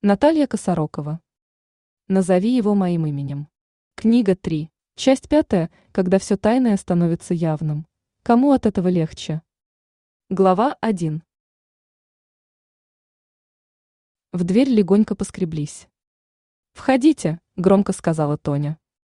Наталья Косорокова. Назови его моим именем. Книга 3. Часть 5. Когда все тайное становится явным. Кому от этого легче? Глава 1. В дверь легонько поскреблись. «Входите», – громко сказала Тоня.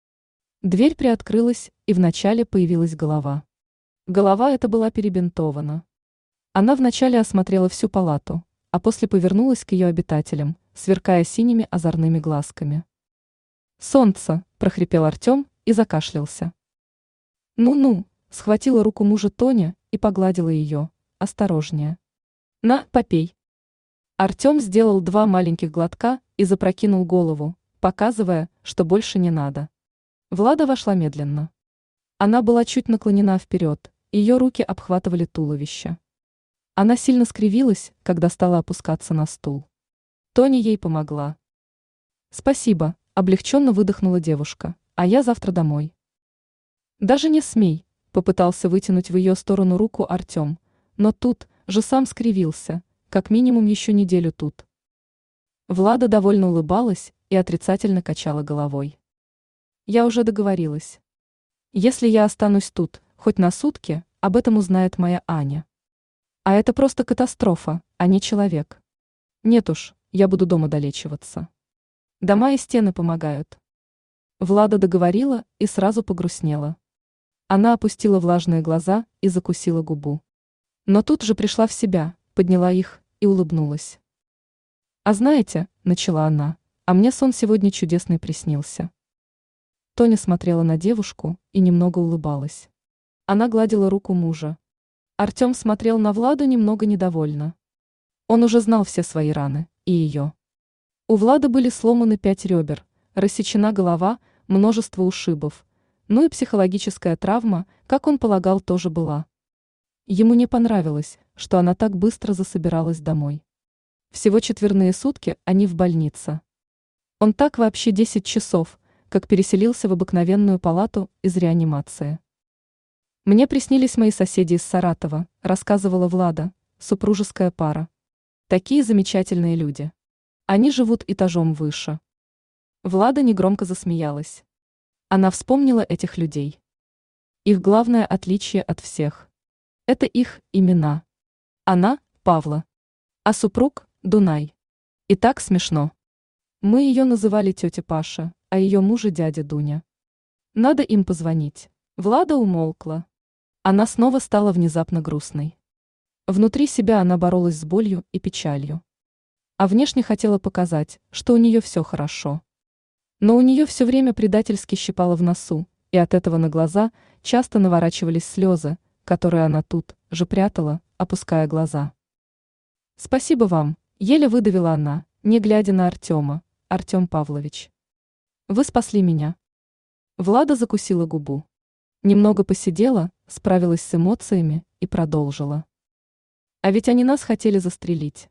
Дверь приоткрылась, и вначале появилась голова. Голова эта была перебинтована. Она вначале осмотрела всю палату, а после повернулась к ее обитателям, сверкая синими озорными глазками. «Солнце!» – прохрипел Артем и закашлялся. «Ну-ну!» – схватила руку мужа Тоня и погладила ее. «Осторожнее!» «На, попей!» Артем сделал 2 маленьких глотка и запрокинул голову, показывая, что больше не надо. Влада вошла медленно. Она была чуть наклонена вперед, ее руки обхватывали туловище. Она сильно скривилась, когда стала опускаться на стул. Тоня ей помогла. «Спасибо», – облегченно выдохнула девушка, – «а я завтра домой». «Даже не смей», – попытался вытянуть в ее сторону руку Артем, но тут же сам скривился, как минимум еще неделю тут. Влада довольно улыбалась и отрицательно качала головой. «Я уже договорилась. Если я останусь тут, хоть на сутки, об этом узнает моя Аня. А это просто катастрофа, а не человек. Нет уж, я буду дома долечиваться. Дома и стены помогают». Влада договорила и сразу погрустнела. Она опустила влажные глаза и закусила губу. Но тут же пришла в себя, подняла их и улыбнулась. «А знаете», – начала она, – «а мне сон сегодня чудесный приснился». Тоня смотрела на девушку и немного улыбалась. Она гладила руку мужа. Артем смотрел на Владу немного недовольно. Он уже знал все свои раны, и ее. У Влады были сломаны 5 ребер, рассечена голова, множество ушибов, ну и психологическая травма, как он полагал, тоже была. Ему не понравилось, что она так быстро засобиралась домой. Всего четверные сутки они в больнице. Он так вообще 10 часов, как переселился в обыкновенную палату из реанимации. «Мне приснились мои соседи из Саратова», – рассказывала Влада, супружеская пара. «Такие замечательные люди. Они живут этажом выше». Влада негромко засмеялась. Она вспомнила этих людей. Их главное отличие от всех – это их имена. Она – Павла, а супруг – Дунай. И так смешно. Мы ее называли тетя Паша, а ее мужа дядя Дуня. Надо им позвонить. Влада умолкла. Она снова стала внезапно грустной. Внутри себя она боролась с болью и печалью. А внешне хотела показать, что у нее все хорошо. Но у нее все время предательски щипало в носу, и от этого на глаза часто наворачивались слезы, которые она тут же прятала, опуская глаза. «Спасибо вам», – еле выдавила она, не глядя на Артема, – «Артем Павлович. Вы спасли меня». Влада закусила губу. Немного посидела, справилась с эмоциями и продолжила. «А ведь они нас хотели застрелить».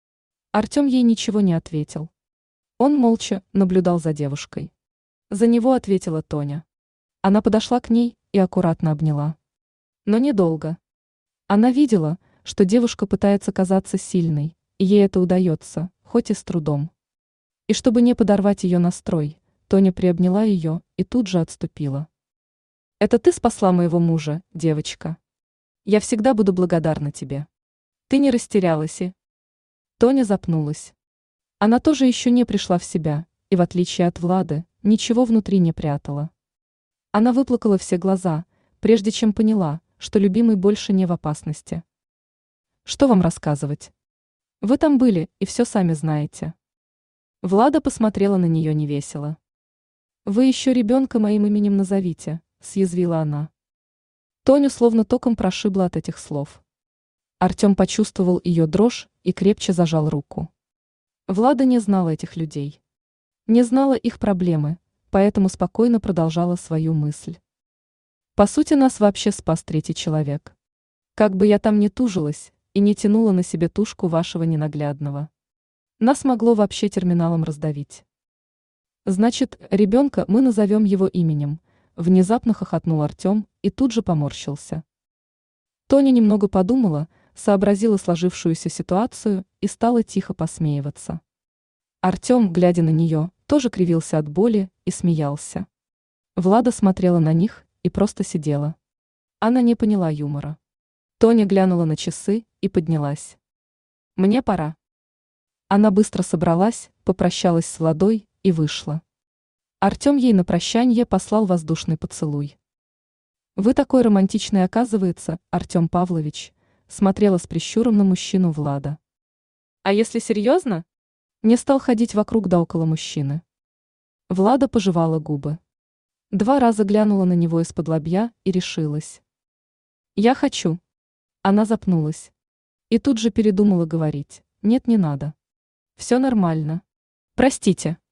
Артем ей ничего не ответил. Он молча наблюдал за девушкой. За него ответила Тоня. Она подошла к ней и аккуратно обняла. Но недолго. Она видела, что девушка пытается казаться сильной, и ей это удается, хоть и с трудом. И чтобы не подорвать ее настрой, Тоня приобняла ее и тут же отступила. «Это ты спасла моего мужа, девочка. Я всегда буду благодарна тебе. Ты не растерялась и...» Тоня запнулась. Она тоже еще не пришла в себя, и в отличие от Влады, ничего внутри не прятала. Она выплакала все глаза, прежде чем поняла, что любимый больше не в опасности. «Что вам рассказывать? Вы там были и все сами знаете». Влада посмотрела на нее невесело. «Вы еще ребенка моим именем назовите», – съязвила она. Тоню словно током прошибло от этих слов. Артем почувствовал ее дрожь и крепче зажал руку. Влада не знала этих людей. Не знала их проблемы, поэтому спокойно продолжала свою мысль. «По сути, нас вообще спас третий человек. Как бы я там ни тужилась и не тянула на себе тушку вашего ненаглядного. Нас могло вообще терминалом раздавить. Значит, ребенка мы назовем его именем», – внезапно хохотнул Артем и тут же поморщился. Тоня немного подумала, сообразила сложившуюся ситуацию и стала тихо посмеиваться. Артем, глядя на нее, тоже кривился от боли и смеялся. Влада смотрела на них и просто сидела. Она не поняла юмора. Тоня глянула на часы и поднялась. «Мне пора». Она быстро собралась, попрощалась с Владой и вышла. Артем ей на прощанье послал воздушный поцелуй. «Вы такой романтичный, оказывается, Артем Павлович», смотрела с прищуром на мужчину Влада. «А если серьезно?» Не стал ходить вокруг да около мужчины. Влада пожевала губы. 2 раза глянула на него из-под-лобья и решилась. «Я хочу». Она запнулась. И тут же передумала говорить. «Нет, не надо. Все нормально. Простите».